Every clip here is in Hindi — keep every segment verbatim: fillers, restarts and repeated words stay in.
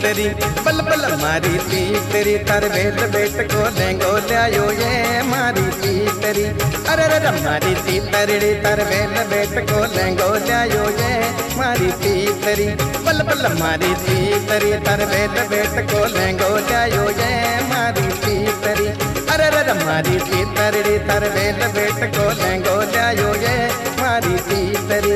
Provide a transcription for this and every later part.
तीतरी बल बल मारी तीतरी तार वेल बेट को लेंगो लायो ये मारी तीतरी अरे रे मारी तीतरी तार वेल बेट को लेंगो लायो ये मारी तीतरी बल बल मारी तीतरी तार वेल बेट को लेंगो लायो ये मारी तीतरी अरे रे मारी तीतरी तार वेल बेट को लेंगो लायो ये मारी तीतरी।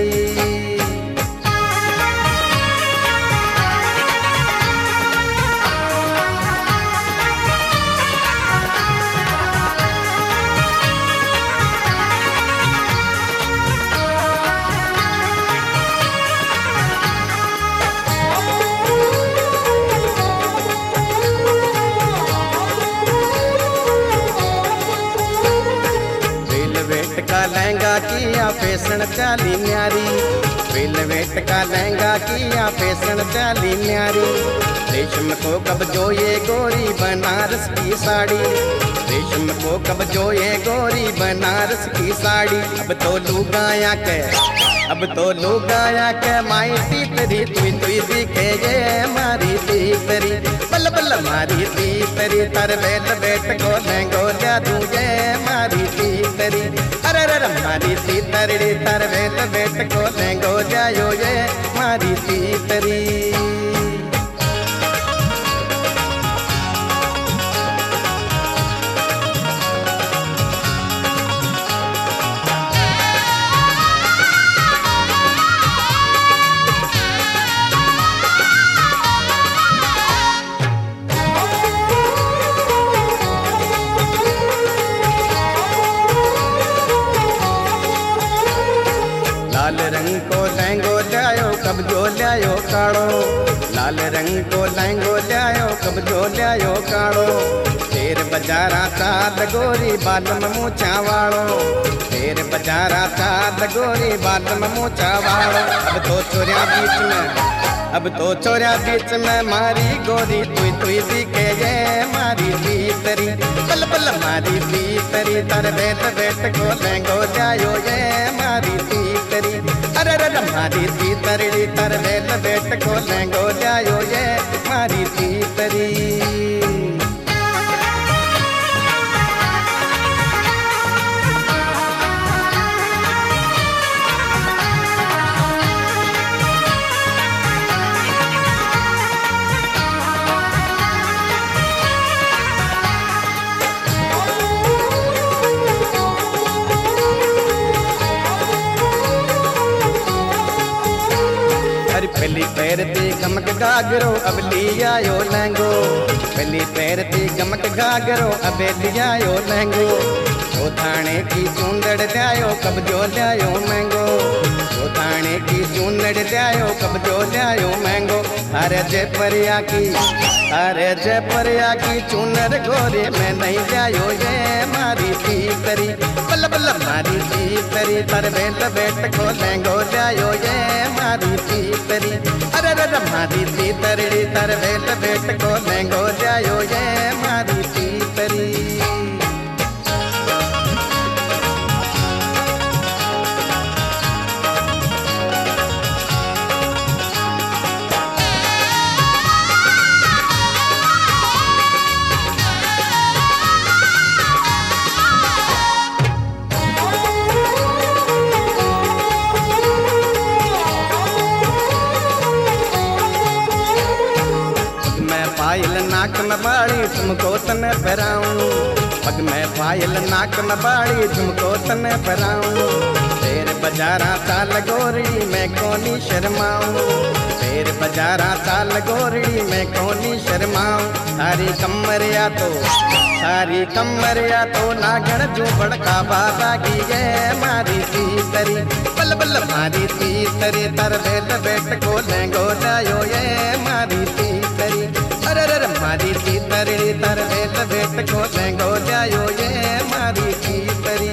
लहंगा किया फैशन चाली न्यारी वेलवेट का लहंगा किया फैशन चाली न्यारी रेशम को कब जो ये गोरी बनारस की साड़ी रेशम को कब जो ये गोरी बनारस की साड़ी अब तो लुगाया के अब तो लुगाया के माई तीतरी तुई तुई दिखे ये मारी तीतरी बल बल मारी तीतरी तर वेल बेट को लहंगो जादू ये मारी तीतरी अरे रे मारी तीतरी तर वेल बेट को लहंगो जायो ये मारी तीतरी। लाल रंग को लहंगो लायो कब जो लायो काड़ो लाल रंग को लहंगो लायो कब जो लायो काड़ो शेर बजारा ताल गोरी बालम मूछा वाड़ो शेर बजारा ताल गोरी बालम मूछा वाड़ो अब तो चोरिया बीच में अब तो चोरिया बीच में मारी गोरी तुई तुई दिखे ये मारी तीतरी बल बल मारी तीतरी तर बेट बेट को लहंगो जायो ये मारी तीतरी अरे रे मारी तीतरी तर बेट बेट को लहंगो जायो ये मारी तीतरी। पहली पैर ती गमक गागरो अब लियायो लहंगो पहली पैर ती गमक गागरो अब लियायो लहंगो जो थाने की चूंदड़ लायो कब जो लायो महंगो जो थाने की चूंदड़ लायो कब जो लायो महंगो अरे जय परिया की अरे जय परिया की चूनर गोरे में नहीं जायो ये मारी तीतरी बल बल मारी तीतरी तर वेल बेट को लहंगो जायो ये मारी तीतरी अरे रे मारी तीतरी तर वेल बेट को लहंगो जायो ये मारी तीतरी। पायल नाक में बाड़ी तुमको तने पहराऊं पग में पायल नाक में बाड़ी तुमको तने पहराऊं शेर बजारा ताल गोरी मैं कोनी शर्माऊं शेर बजारा ताल गोरी मैं कोनी शर्माऊं सारी कमरिया तो सारी कमरिया तो नागण जो बड़का बाबा की ये मारी तीतरी बल बल मारी तीतरी तर वेल बेट को लहंगो जायो ये मारी तीतरी अरे रे मारी तीतरी तर वेल बेट को लहंगो जायो ये मारी तीतरी।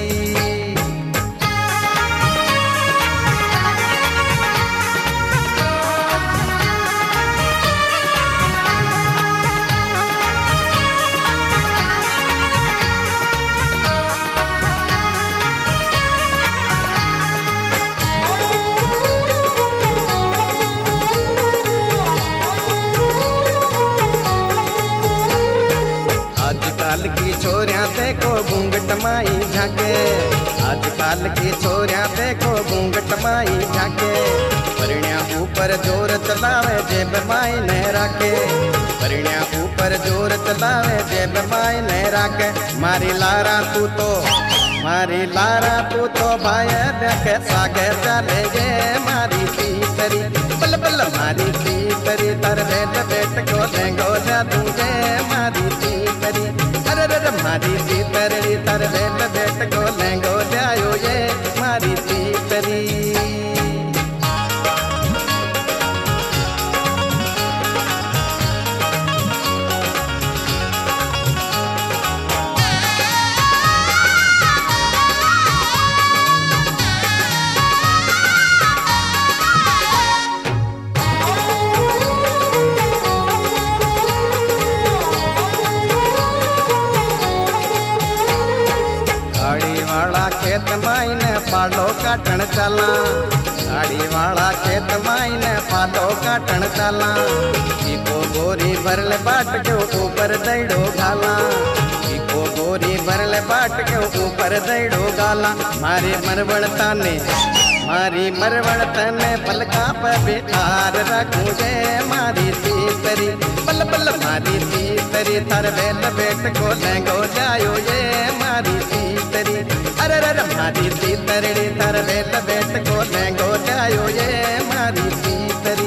आजकल की छोरियां देखो घूंघट माई झाके, आजकल की छोरियां देखो घूंघट माई झाके। परिण्या ऊपर जोर चलावे जेब माई ने राखे, परिण्या ऊपर जोर चलावे जेब माई ने राखे। मारी लारा तू तो, मारी लारा तू तो भाई देखे सागे चले गे मारी तीतरी, बल बल मारी तीतरी तर बेट बेट को लेंगो जा दूंगे मारी तीतरी। अरे रे मारी तीतरी तर बेट बेट को लेंगो जायो ये मारी तीतरी। खेत माईने पालो काटण चला, गाड़ी वाला खेत माईने पालो काटण चला। इको गोरी भरल बाट के ऊपर दैड़ो घाला, इको गोरी भरल बाट के ऊपर दैड़ो गाला। मारी मरवड़ता ने, मारी मरवड़ता ने पलका पे बिठार रखूं जे मारी तीतरी, बल बल मारी तीतरी तर बेल बेट को लेंगो जायो ये मारी तीतरी। अरे रे मारी तीतरी तर बेल बेट को लेंगो जायो ये मारी तीतरी।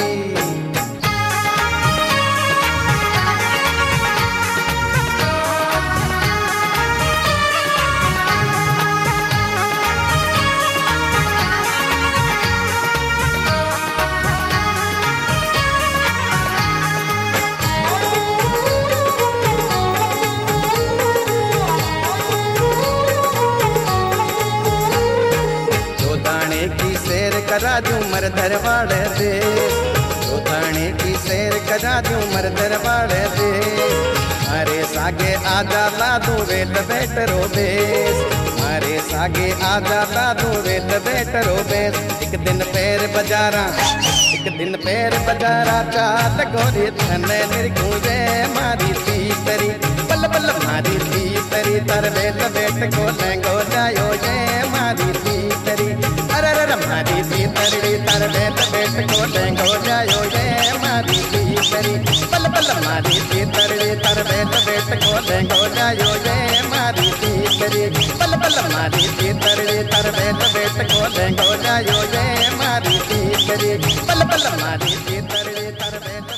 की शेर करा दूं मर दरबार दे, थाने की शेर करा दूं मर दरबार दे। मारे सागे आजा ला दूं वेल बेट रोबेस, मारे सागे आजा ला दूं वेल बेट रोबेस। एक दिन पैर बजारा, एक दिन पैर बजारा चाल गोरी थने निर्गुंजे मारी तीतरी, बल बल मारी तीतरी तर वेल बेट को लेंगो जायो ये मारी तीतरी। अरे रे मारी तीतरी तर बेट बेट को लेंगो जायो ये मारी तीतरी, बल बल मारी तीतरी तर बेट बेट को लेंगो जायो ये मारी तीतरी, बल बल मारी तीतरी तर बेट बेट को लेंगो जायो ये मारी तीतरी, बल बल मारी तीतरी तर बेट